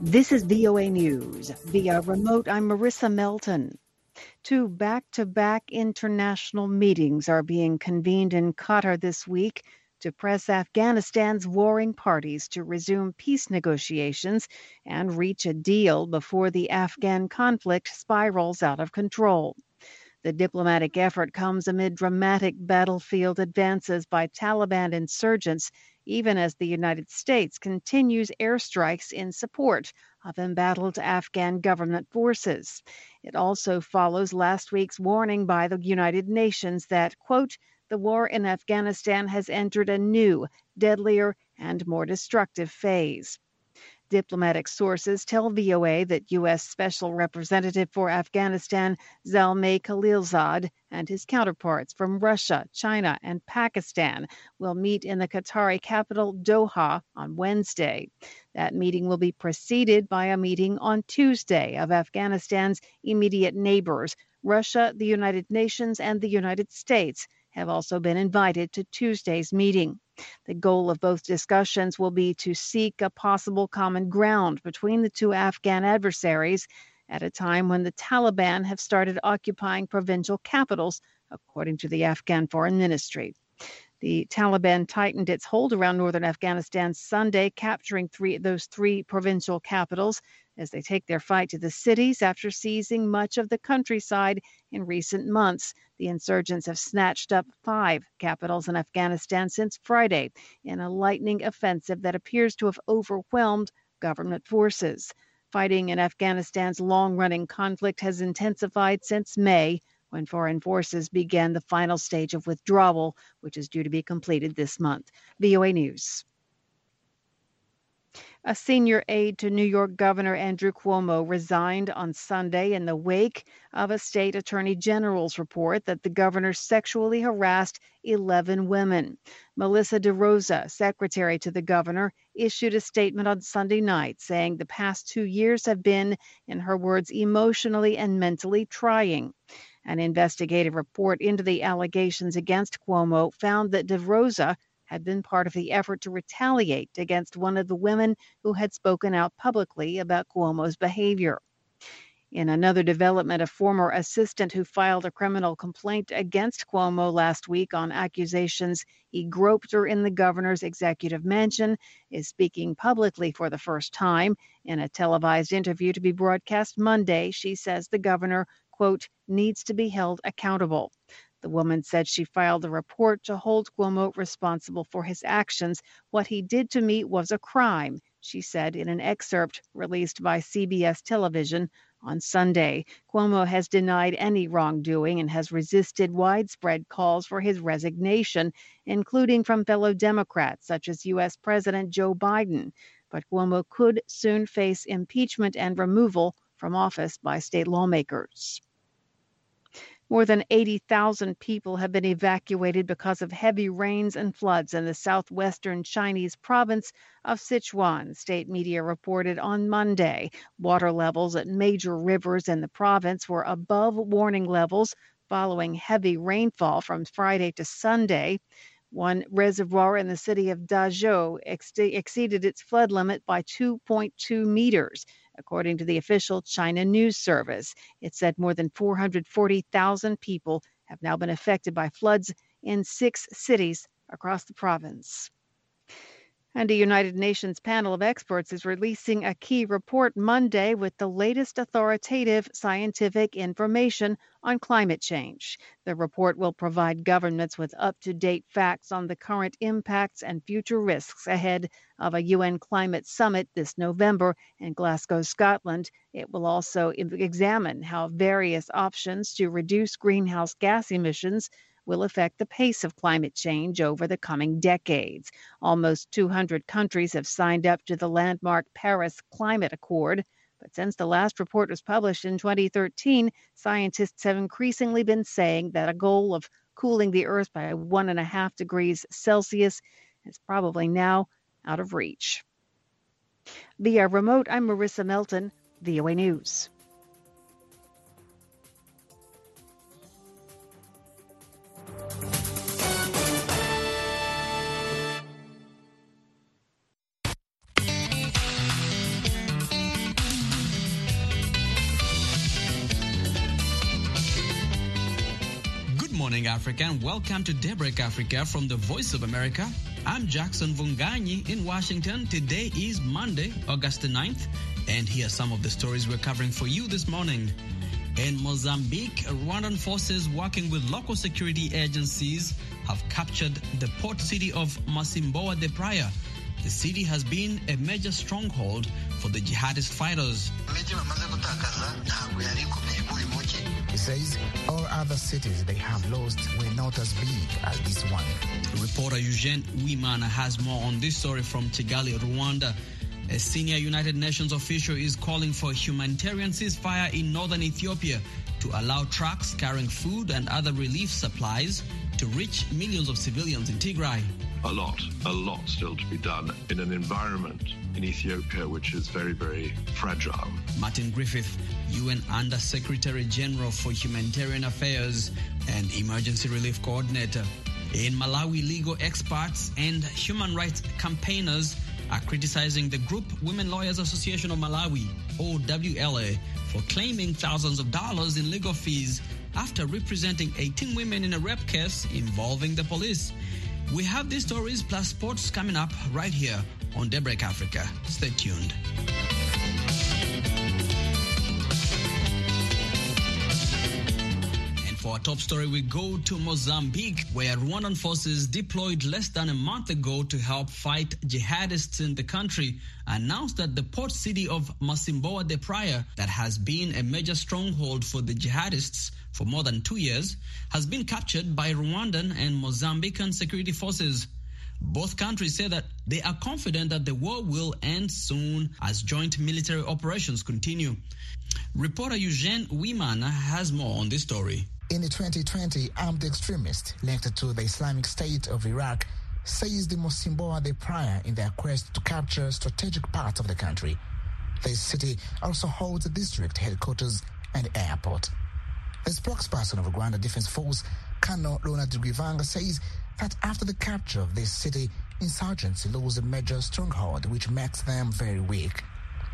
This is VOA News. Via remote, I'm Marissa Melton. Two back-to-back international meetings are being convened in Qatar this week to press Afghanistan's warring parties to resume peace negotiations and reach a deal before the Afghan conflict spirals out of control. The diplomatic effort comes amid dramatic battlefield advances by Taliban insurgents, even as the United States continues airstrikes in support of embattled Afghan government forces. It also follows last week's warning by the United Nations that, quote, the war in Afghanistan has entered a new, deadlier, and more destructive phase. Diplomatic sources tell VOA that U.S. Special Representative for Afghanistan Zalmay Khalilzad and his counterparts from Russia, China, and Pakistan will meet in the Qatari capital, Doha, on Wednesday. That meeting will be preceded by a meeting on Tuesday of Afghanistan's immediate neighbors. Russia, the United Nations, and the United States have also been invited to Tuesday's meeting. The goal of both discussions will be to seek a possible common ground between the two Afghan adversaries at a time when the Taliban have started occupying provincial capitals, according to the Afghan Foreign Ministry. The Taliban tightened its hold around northern Afghanistan Sunday, capturing those three provincial capitals as they take their fight to the cities after seizing much of the countryside in recent months. The insurgents have snatched up 5 capitals in Afghanistan since Friday in a lightning offensive that appears to have overwhelmed government forces. Fighting in Afghanistan's long-running conflict has intensified since May, when foreign forces began the final stage of withdrawal, which is due to be completed this month. VOA News. A senior aide to New York Governor Andrew Cuomo resigned on Sunday in the wake of a state attorney general's report that the governor sexually harassed 11 women. Melissa DeRosa, secretary to the governor, issued a statement on Sunday night saying the past 2 years have been, in her words, emotionally and mentally trying. An investigative report into the allegations against Cuomo found that DeRosa had been part of the effort to retaliate against one of the women who had spoken out publicly about Cuomo's behavior. In another development, a former assistant who filed a criminal complaint against Cuomo last week on accusations he groped her in the governor's executive mansion is speaking publicly for the first time. In a televised interview to be broadcast Monday, she says the governor, quote, needs to be held accountable. The woman said she filed a report to hold Cuomo responsible for his actions. What he did to me was a crime, she said in an excerpt released by CBS television on Sunday. Cuomo has denied any wrongdoing and has resisted widespread calls for his resignation, including from fellow Democrats such as U.S. President Joe Biden. But Cuomo could soon face impeachment and removal from office by state lawmakers. More than 80,000 people have been evacuated because of heavy rains and floods in the southwestern Chinese province of Sichuan, state media reported on Monday. Water levels at major rivers in the province were above warning levels following heavy rainfall from Friday to Sunday. One reservoir in the city of Dazhou exceeded its flood limit by 2.2 meters. According to the official China News Service, it said more than 440,000 people have now been affected by floods in 6 cities across the province. And a United Nations panel of experts is releasing a key report Monday with the latest authoritative scientific information on climate change. The report will provide governments with up-to-date facts on the current impacts and future risks ahead of a UN climate summit this November in Glasgow, Scotland. It will also examine how various options to reduce greenhouse gas emissions will affect the pace of climate change over the coming decades. Almost 200 countries have signed up to the landmark Paris Climate Accord. But since the last report was published in 2013, scientists have increasingly been saying that a goal of cooling the Earth by 1.5 degrees Celsius is probably now out of reach. Via remote, I'm Marissa Melton, VOA News. morning, Africa, and welcome to Daybreak Africa from the Voice of America. I'm Jackson Vunganyi in Washington. Today is Monday, August the 9th, and here are some of the stories we're covering for you this morning. In Mozambique, Rwandan forces working with local security agencies have captured the port city of Masimboa de Praia. The city has been a major stronghold for the jihadist fighters. He says all other cities they have lost were not as big as this one. Reporter Eugene Uwimana has more on this story from Kigali, Rwanda. A senior United Nations official is calling for a humanitarian ceasefire in northern Ethiopia to allow trucks carrying food and other relief supplies to reach millions of civilians in Tigray. A lot still to be done in an environment in Ethiopia which is very, very fragile. Martin Griffith, UN Under-Secretary General for Humanitarian Affairs and Emergency Relief Coordinator. In Malawi, legal experts and human rights campaigners are criticizing the group Women Lawyers Association of Malawi, OWLA, for claiming thousands of dollars in legal fees after representing 18 women in a rape case involving the police. We have these stories plus sports coming up right here on Daybreak Africa. Stay tuned. And for our top story, we go to Mozambique, where Rwandan forces deployed less than a month ago to help fight jihadists in the country announced that the port city of Masimboa de Praia, that has been a major stronghold for the jihadists for more than 2 years, has been captured by Rwandan and Mozambican security forces. Both countries say that they are confident that the war will end soon as joint military operations continue. Reporter Eugene Uwimana has more on this story. In the 2020, armed extremists linked to the Islamic State of Iraq seized Masimboa de Praia in their quest to capture strategic parts of the country. The city also holds a district headquarters and airport. The spokesperson of Rwanda Defense Force, Colonel Ronald Rwivanga, says that after the capture of this city, insurgents lose a major stronghold which makes them very weak.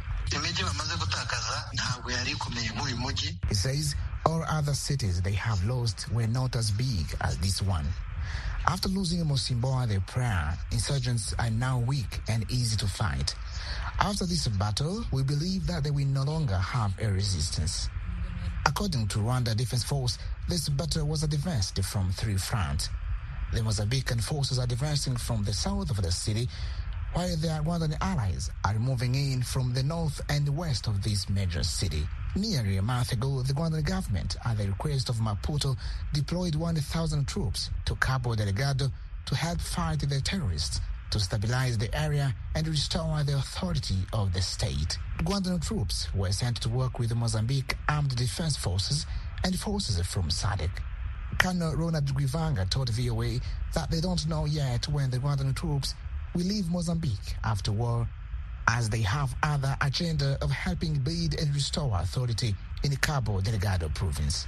He says all other cities they have lost were not as big as this one. After losing Masimboa de Praia, insurgents are now weak and easy to fight. After this battle, we believe that they will no longer have a resistance. According to Rwanda Defense Force, this battle was advanced from 3 fronts. The Mozambican forces are advancing from the south of the city, while their Rwandan allies are moving in from the north and west of this major city. Nearly a month ago, the Rwandan government, at the request of Maputo, deployed 1,000 troops to Cabo Delgado to help fight the terrorists, to stabilize the area and restore the authority of the state. Rwandan troops were sent to work with the Mozambique Armed Defense Forces and forces from SADC. Colonel Ronald Rwivanga told VOA that they don't know yet when the Rwandan troops will leave Mozambique after war, as they have other agenda of helping build and restore authority in the Cabo Delgado province.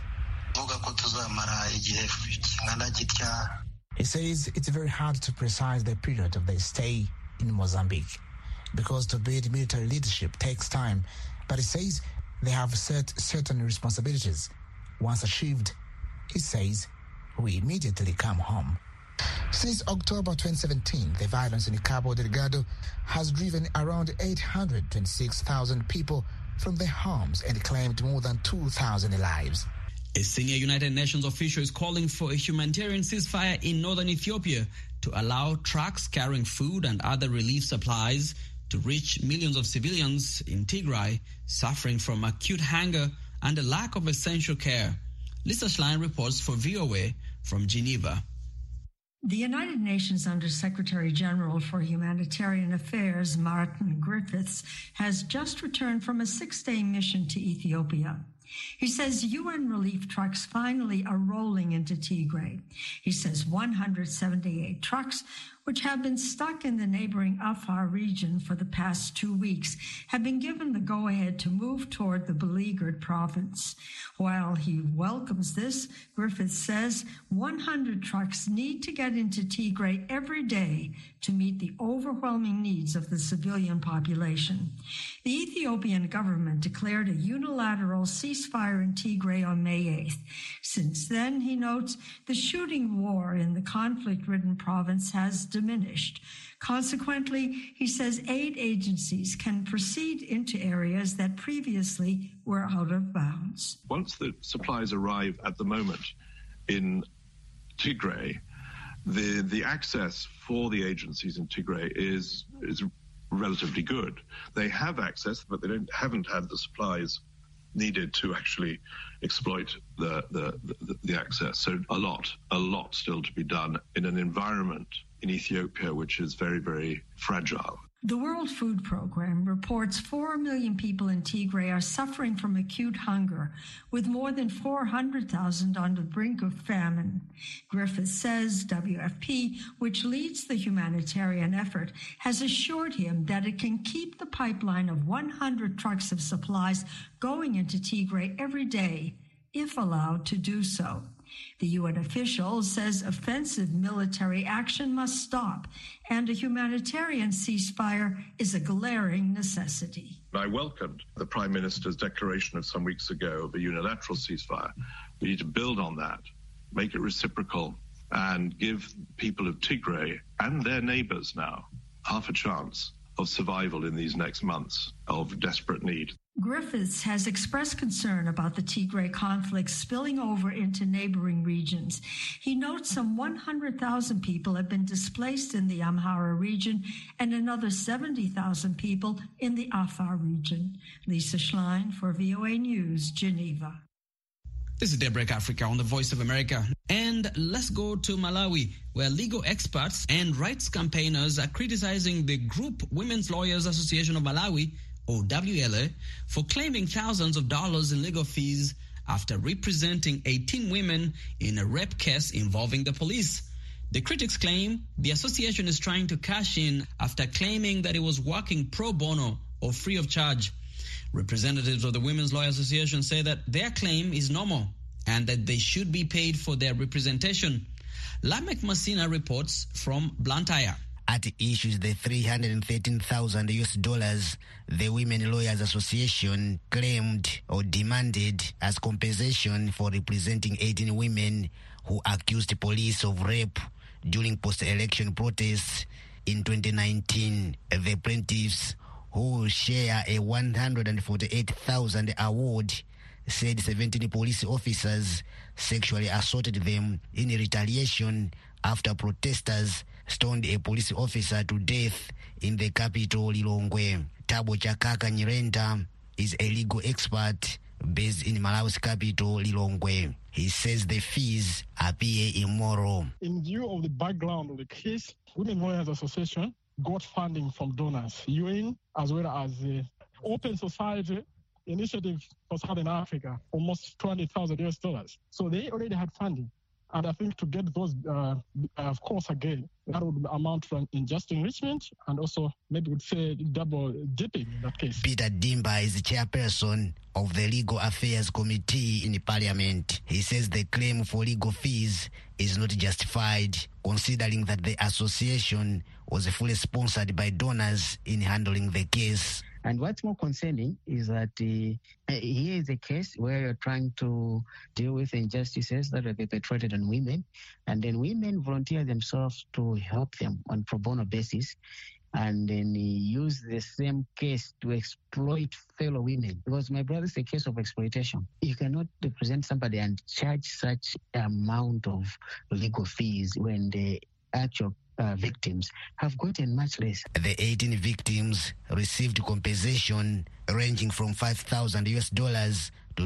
He says it's very hard to precise the period of their stay in Mozambique because to build military leadership takes time, but he says they have set certain responsibilities. Once achieved, he says, we immediately come home. Since October 2017, the violence in Cabo Delgado has driven around 826,000 people from their homes and claimed more than 2,000 lives. A senior United Nations official is calling for a humanitarian ceasefire in northern Ethiopia to allow trucks carrying food and other relief supplies to reach millions of civilians in Tigray suffering from acute hunger and a lack of essential care. Lisa Schlein reports for VOA from Geneva. The United Nations Under-Secretary General for Humanitarian Affairs, Martin Griffiths, has just returned from a 6-day mission to Ethiopia. He says UN relief trucks finally are rolling into Tigray. He says 178 trucks, which have been stuck in the neighboring Afar region for the past 2 weeks, have been given the go-ahead to move toward the beleaguered province. While he welcomes this, Griffiths says 100 trucks need to get into Tigray every day to meet the overwhelming needs of the civilian population. The Ethiopian government declared a unilateral ceasefire ceasefire in Tigray on May 8th. Since then, he notes, the shooting war in the conflict-ridden province has diminished. Consequently, he says aid agencies can proceed into areas that previously were out of bounds. Once the supplies arrive at the moment in Tigray, the access for the agencies in Tigray is relatively good. They have access, but they haven't had the supplies needed to actually exploit the access. So a lot still to be done in an environment in Ethiopia which is very, very fragile. The World Food Programme reports 4 million people in Tigray are suffering from acute hunger, with more than 400,000 on the brink of famine. Griffiths says WFP, which leads the humanitarian effort, has assured him that it can keep the pipeline of 100 trucks of supplies going into Tigray every day, if allowed to do so. The UN official says offensive military action must stop, and a humanitarian ceasefire is a glaring necessity. I welcomed the Prime Minister's declaration of some weeks ago of a unilateral ceasefire. We need to build on that, make it reciprocal, and give people of Tigray and their neighbors now half a chance of survival in these next months of desperate need. Griffiths has expressed concern about the Tigray conflict spilling over into neighboring regions. He notes some 100,000 people have been displaced in the Amhara region and another 70,000 people in the Afar region. Lisa Schlein for VOA News, Geneva. This is Daybreak Africa on the Voice of America. And let's go to Malawi, where legal experts and rights campaigners are criticizing the group Women's Lawyers Association of Malawi, or WLA, for claiming thousands of dollars in legal fees after representing 18 women in a rape case involving the police. The critics claim the association is trying to cash in after claiming that it was working pro bono or free of charge. Representatives of the Women's Law Association say that their claim is normal and that they should be paid for their representation. Lamek Masina reports from Blantyre. At issue is the $313,000 the Women Lawyers Association claimed or demanded as compensation for representing 18 women who accused police of rape during post-election protests in 2019. The plaintiffs, who share a $148,000 award, said 17 police officers sexually assaulted them in retaliation after protesters stoned a police officer to death in the capital, Lilongwe. Tabo Chakaka Nyirenda is a legal expert based in Malawi's capital, Lilongwe. He says the fees appear immoral. In view of the background of the case, Women Lawyers Association got funding from donors, UN, as well as the Open Society Initiative for Southern Africa, almost $200,000. So they already had funding. And I think to get those, of course, again, that would amount to an unjust enrichment and also maybe would say double dipping in that case. Peter Dimba is the chairperson of the Legal Affairs Committee in the Parliament. He says the claim for legal fees is not justified, considering that the association was fully sponsored by donors in handling the case. And what's more concerning is that here is a case where you're trying to deal with injustices that are perpetrated on women, and then women volunteer themselves to help them on pro bono basis, and then use the same case to exploit fellow women. Because, my brother, it's a case of exploitation. You cannot represent somebody and charge such amount of legal fees when the actual victims have gotten much less. The 18 victims received compensation ranging from $5,000 to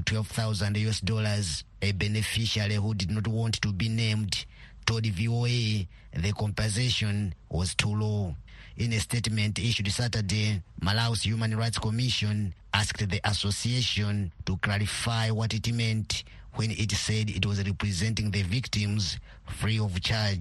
$12,000. A beneficiary who did not want to be named told VOA the compensation was too low. In a statement issued Saturday, Malawi's Human Rights Commission asked the association to clarify what it meant when it said it was representing the victims free of charge.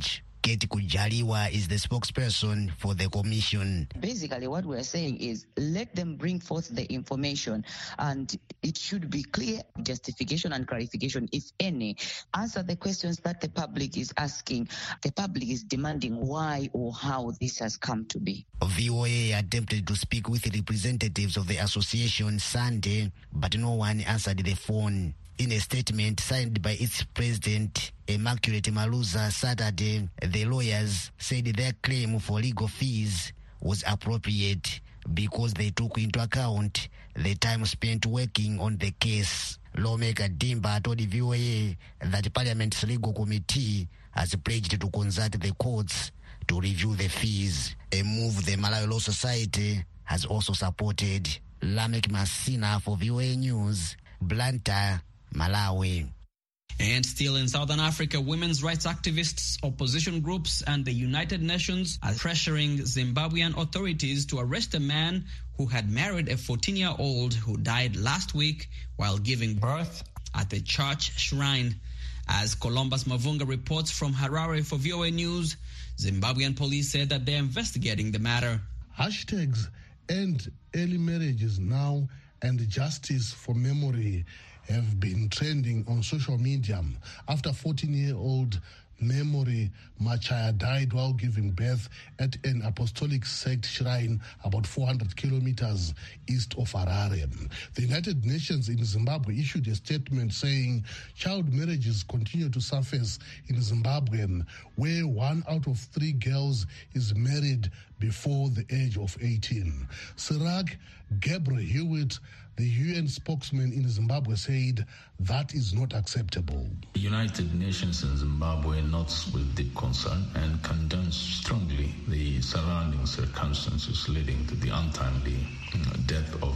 Kate Kujaliwa is the spokesperson for the commission. Basically, what we're saying is let them bring forth the information, and it should be clear justification and clarification, if any. Answer the questions that the public is asking. The public is demanding why or how this has come to be. VOA attempted to speak with representatives of the association Sunday, but no one answered the phone. In a statement signed by its president, Immaculate Maluza, Saturday, the lawyers said their claim for legal fees was appropriate because they took into account the time spent working on the case. Lawmaker Dimba told the VOA that Parliament's legal committee has pledged to consult the courts to review the fees, a move the Malawi Law Society has also supported. Lamek Masina for VOA News, Blantyre, Malawi. And still in Southern Africa, women's rights activists, opposition groups, and the United Nations are pressuring Zimbabwean authorities to arrest a man who had married a 14-year-old who died last week while giving birth at the church shrine. As Columbus Mavunga reports from Harare for VOA News, Zimbabwean police said that they're investigating the matter. Hashtags End Early Marriages Now and Justice for Memory have been trending on social media after 14-year-old Memory Machaya died while giving birth at an apostolic sect shrine about 400 kilometers east of Harare. The United Nations in Zimbabwe issued a statement saying child marriages continue to surface in Zimbabwe, where 1 out of 3 girls is married before the age of 18. Sirag Gabriel Hewitt, the UN spokesman in Zimbabwe, said that is not acceptable. The United Nations in Zimbabwe notes with deep concern and condemns strongly the surrounding circumstances leading to the untimely death of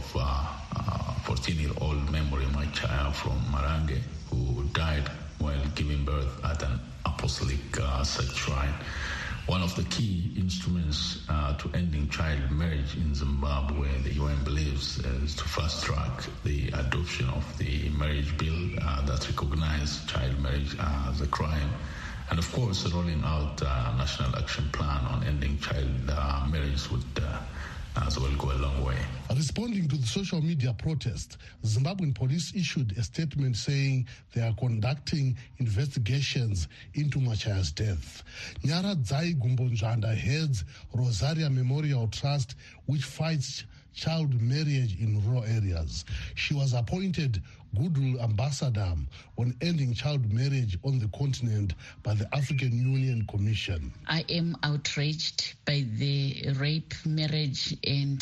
14-year-old Memory Machaya from Marange, who died while giving birth at an apostolic sect shrine. One of the key instruments to ending child marriage in Zimbabwe, the UN believes, is to fast-track the adoption of the marriage bill that recognizes child marriage as a crime, and of course rolling out a national action plan on ending child marriage would as well go a long way. Responding to the social media protest, Zimbabwean police issued a statement saying they are conducting investigations into Machaya's death. Nyaradzai Gumbonjanda heads Rosaria Memorial Trust, which fights child marriage in rural areas. She was appointed Goodwill Ambassador on ending child marriage on the continent by the African Union Commission. I am outraged by the rape, marriage, and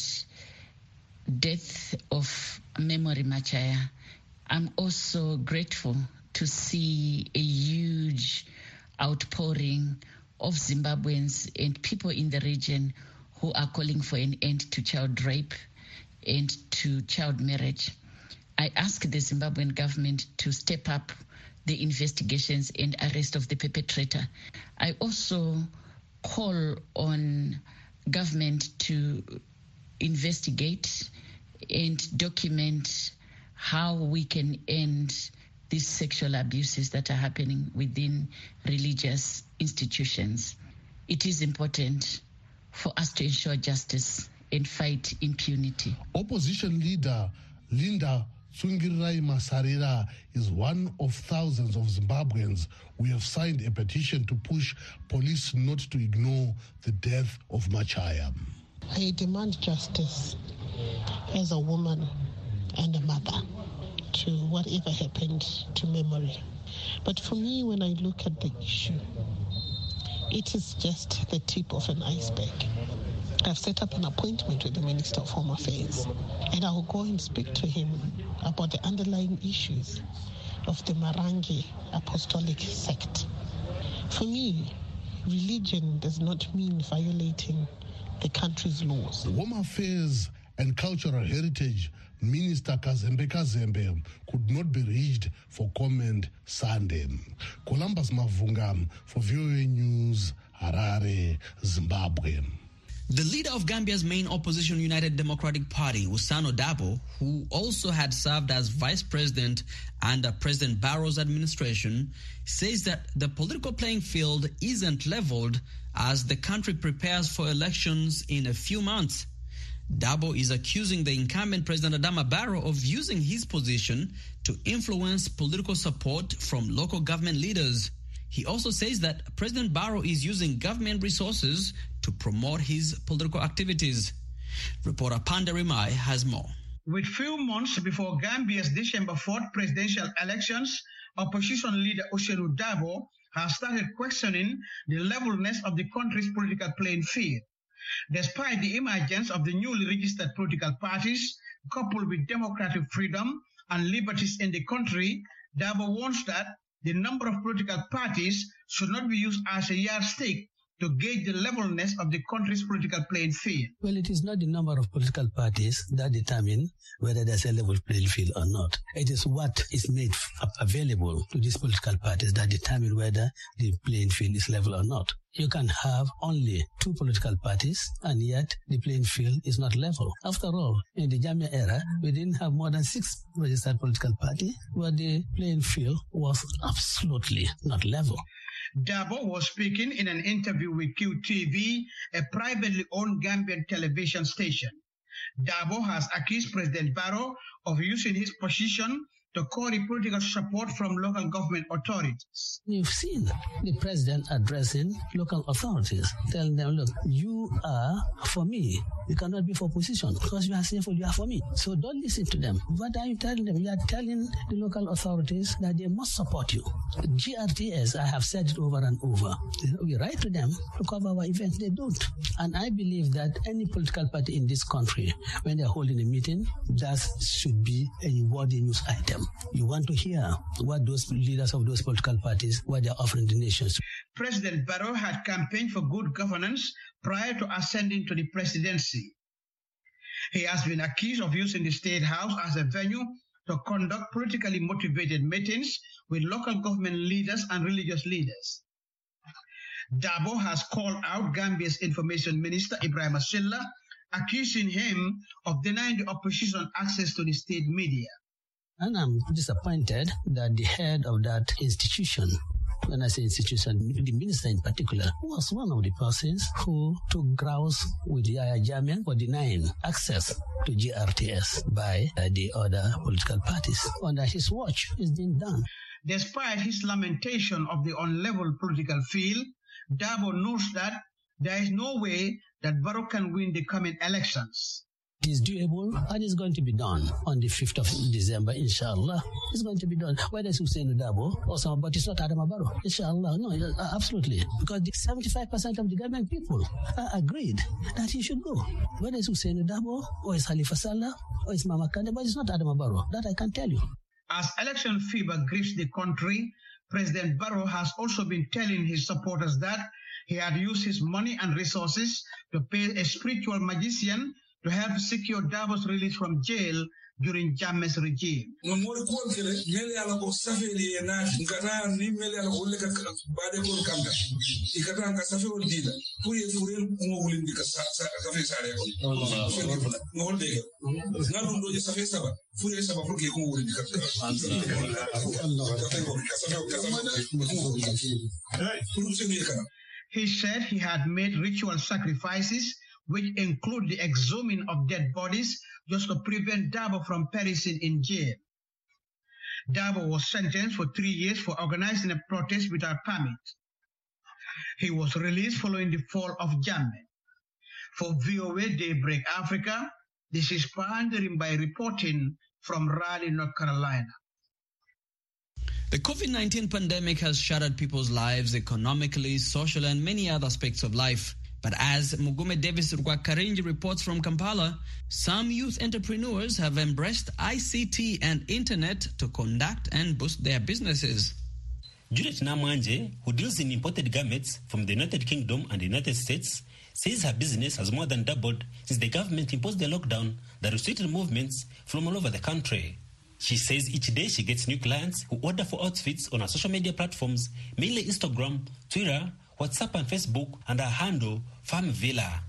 death of Memory Machaya. I'm also grateful to see a huge outpouring of Zimbabweans and people in the region who are calling for an end to child rape and to child marriage. I ask the Zimbabwean government to step up the investigations and arrest of the perpetrator. I also call on government to investigate and document how we can end these sexual abuses that are happening within religious institutions. It is important for us to ensure justice and fight impunity. Opposition leader Linda Tsungirirai Masarira is one of thousands of Zimbabweans who have signed a petition to push police not to ignore the death of Machaya. I demand justice as a woman and a mother to whatever happened to Memory. But for me, when I look at the issue, it is just the tip of an iceberg. I've set up an appointment with the Minister of Home Affairs, and I will go and speak to him about the underlying issues of the Marange Apostolic sect. For me, religion does not mean violating the country's laws. Home Affairs and Cultural Heritage Minister Kazembe Kazembe could not be reached for comment Sunday. Columbus Mavunga for VOA News, Harare, Zimbabwe. The leader of Gambia's main opposition, United Democratic Party, Ousainou Darboe, who also had served as vice president under President Barrow's administration, says that the political playing field isn't leveled as the country prepares for elections in a few months. Darboe is accusing the incumbent President Adama Barrow of using his position to influence political support from local government leaders. He also says that President Barrow is using government resources to promote his political activities. Reporter Panda Rimai has more. With few months before Gambia's December 4th presidential elections, opposition leader Ousainou Darboe has started questioning the levelness of the country's political playing field. Despite the emergence of the newly registered political parties, coupled with democratic freedom and liberties in the country, Darboe warns that the number of political parties should not be used as a yardstick to gauge the levelness of the country's political playing field. Well, it is not the number of political parties that determine whether there's a level playing field or not. It is what is made available to these political parties that determine whether the playing field is level or not. You can have only 2 political parties and yet the playing field is not level. After all, in the Jammeh era, we didn't have more than 6 registered political parties where the playing field was absolutely not level. Darboe was speaking in an interview with QTV, a privately owned Gambian television station. Darboe has accused President Barrow of using his position to curry political support from local government authorities. You've seen the president addressing local authorities, telling them, look, you are for me. You cannot be for opposition because you are saying you are for me. So don't listen to them. What are you telling them? You are telling the local authorities that they must support you. GRTS, I have said it over and over. We write to them to cover our events. They don't. And I believe that any political party in this country, when they're holding a meeting, that should be a worthy news item. You want to hear what those leaders of those political parties, what they're offering the nations. President Barrow had campaigned for good governance prior to ascending to the presidency. He has been accused of using the State House as a venue to conduct politically motivated meetings with local government leaders and religious leaders. Darboe has called out Gambia's Information Minister Ibrahim Silla, accusing him of denying the opposition access to the state media. And I'm disappointed that the head of that institution, when I say institution, the minister in particular, was one of the persons who took grounds with Yahya Jammeh for denying access to GRTS by the other political parties. Under his watch, it's been done. Despite his lamentation of the unlevel political field, Darboe knows that there is no way that Barrow can win the coming elections. It is doable and it's going to be done on the 5th of December, inshallah. It's going to be done. Whether it's Ousainou Darboe or someone, but it's not Adama Barrow, inshallah. No, absolutely. Because 75% of the Gambian people agreed that he should go. Whether it's Ousainou Darboe or it's Halifa Sallah or it's Mama Kandeh, but it's not Adama Barrow. That I can tell you. As election fever grips the country, President Barrow has also been telling his supporters that he had used his money and resources to pay a spiritual magician to help secure Darboe's release from jail during Jammeh's regime. He said he had made ritual sacrifices which include the exhuming of dead bodies just to prevent Darboe from perishing in jail. Darboe was sentenced for 3 years for organizing a protest without permit. He was released following the fall of Jammeh. For VOA Daybreak Africa, this is Pandering by reporting from Raleigh, North Carolina. The COVID-19 pandemic has shattered people's lives economically, socially, and many other aspects of life. But as Mugume Davis Rwakarinji reports from Kampala, some youth entrepreneurs have embraced ICT and internet to conduct and boost their businesses. Juliet Namwanje, who deals in imported garments from the United Kingdom and the United States, says her business has more than doubled since the government imposed the lockdown that restricted movements from all over the country. She says each day she gets new clients who order for outfits on her social media platforms, mainly Instagram, Twitter, WhatsApp and Facebook, and her handle, Farm Villa.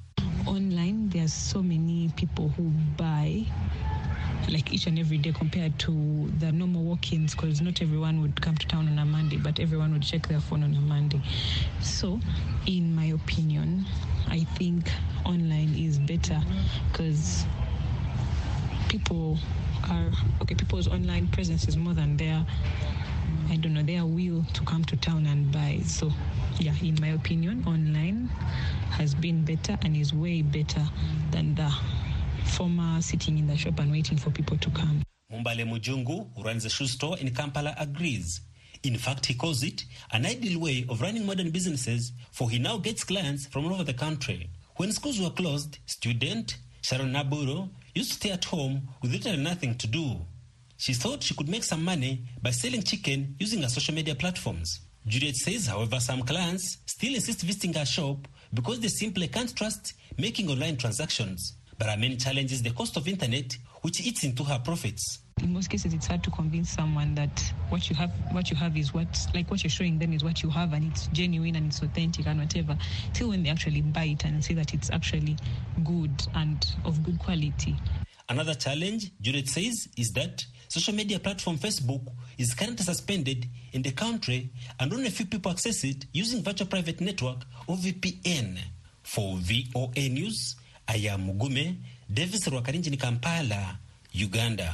online, there's so many people who buy like each and every day compared to the normal walk-ins, because not everyone would come to town on a Monday, but everyone would check their phone on a Monday. So in my opinion, I think online is better because people's online presence is more than their will to come to town and buy. So yeah, in my opinion, online has been better and is way better than the former sitting in the shop and waiting for people to come. Mumbale Mujungu, who runs a shoe store in Kampala, agrees. In fact, he calls it an ideal way of running modern businesses, for he now gets clients from all over the country. When schools were closed, student Sharon Naburo used to stay at home with literally nothing to do. She thought she could make some money by selling chicken using her social media platforms. Juliet says, however, some clients still insist visiting her shop because they simply can't trust making online transactions. But her main challenge is the cost of internet, which eats into her profits. In most cases, it's hard to convince someone that what you have is what you're showing them is what you have, and it's genuine and it's authentic and whatever, till when they actually buy it and see that it's actually good and of good quality. Another challenge, Juliet says, is that social media platform Facebook is currently suspended in the country and only a few people access it using virtual private network or VPN. For VOA News, I am Mugume Davis Rwakarinji in Kampala, Uganda.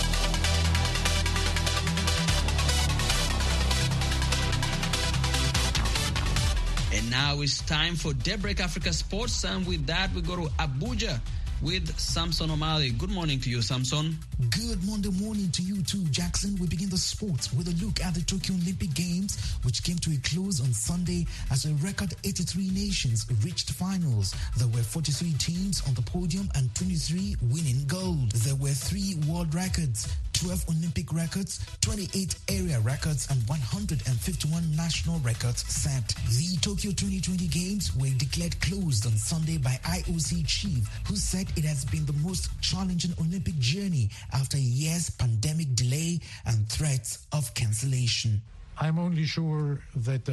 And now it's time for Daybreak Africa Sports, and with that we go to Abuja with Samson Omali. Good morning to you, Samson. Good Monday morning to you too, Jackson. We begin the sports with a look at the Tokyo Olympic Games, which came to a close on Sunday as a record 83 nations reached finals. There were 43 teams on the podium and 23 winning gold. There were 3 world records, 12 Olympic records, 28 area records, and 151 national records set. The Tokyo 2020 Games were declared closed on Sunday by IOC chief, who said it has been the most challenging Olympic journey after a year's pandemic delay and threats of cancellation. I'm only sure that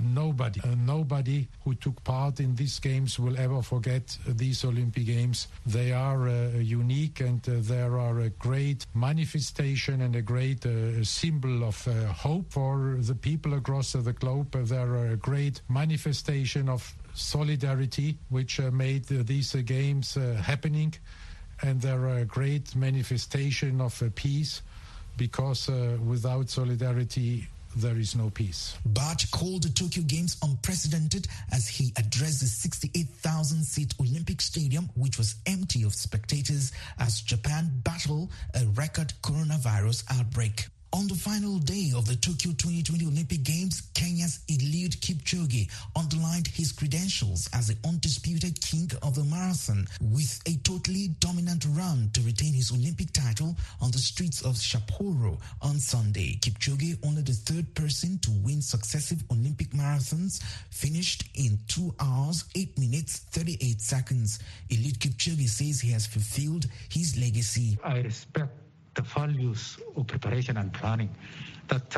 nobody who took part in these games will ever forget these Olympic Games. They are unique, and there are a great manifestation and a great symbol of hope for the people across the globe. There are a great manifestation of solidarity, which made these games happening, and there are a great manifestation of peace, because without solidarity there is no peace. Bach called the Tokyo Games unprecedented as he addressed the 68,000-seat Olympic Stadium, which was empty of spectators as Japan battled a record coronavirus outbreak. On the final day of the Tokyo 2020 Olympic Games, Kenya's Eliud Kipchoge underlined his credentials as the undisputed king of the marathon with a totally dominant run to retain his Olympic title on the streets of Sapporo on Sunday. Kipchoge, only the third person to win successive Olympic marathons, finished in 2 hours, 8 minutes, 38 seconds. Eliud Kipchoge says he has fulfilled his legacy. I respect the values of preparation and planning. That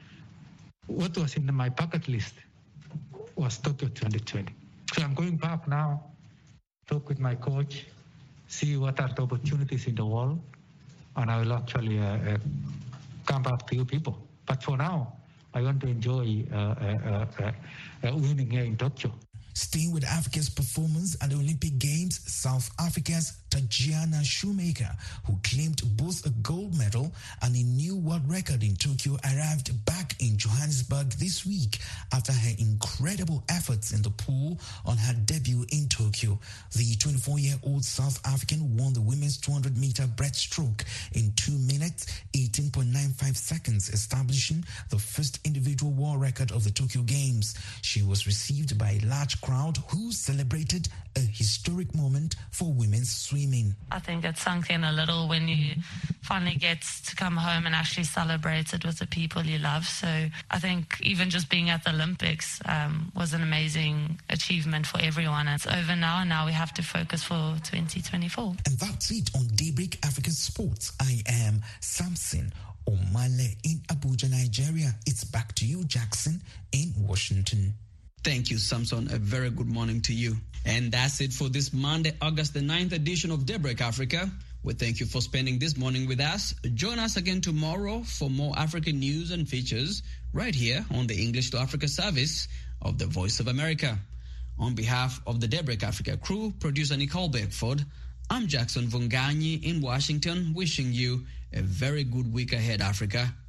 what was in my bucket list was Tokyo 2020. So I'm going back now, talk with my coach, see what are the opportunities in the world, and I will actually come back to you people. But for now, I want to enjoy winning here in Tokyo. Staying with Africa's performance at the Olympic Games, South Africa's Tatiana Shoemaker, who claimed both a gold medal and a new world record in Tokyo, arrived back in Johannesburg this week after her incredible efforts in the pool on her debut in Tokyo. The 24-year-old South African won the women's 200-meter breaststroke in 2 minutes, 18.95 seconds, establishing the first individual world record of the Tokyo Games. She was received by a large crowd who celebrated a historic moment for women's swimming. I think it sunk in a little when you finally get to come home and actually celebrate it with the people you love. So I think even just being at the Olympics was an amazing achievement for everyone. It's over now, and now we have to focus for 2024. And that's it on Daybreak Africa Sports. I am Samson Omale in Abuja, Nigeria. It's back to you, Jackson, in Washington. Thank you, Samson. A very good morning to you. And that's it for this Monday, August the 9th edition of Daybreak Africa. We thank you for spending this morning with us. Join us again tomorrow for more African news and features right here on the English to Africa service of the Voice of America. On behalf of the Daybreak Africa crew, producer Nicole Beckford, I'm Jackson Vunganyi in Washington, wishing you a very good week ahead, Africa.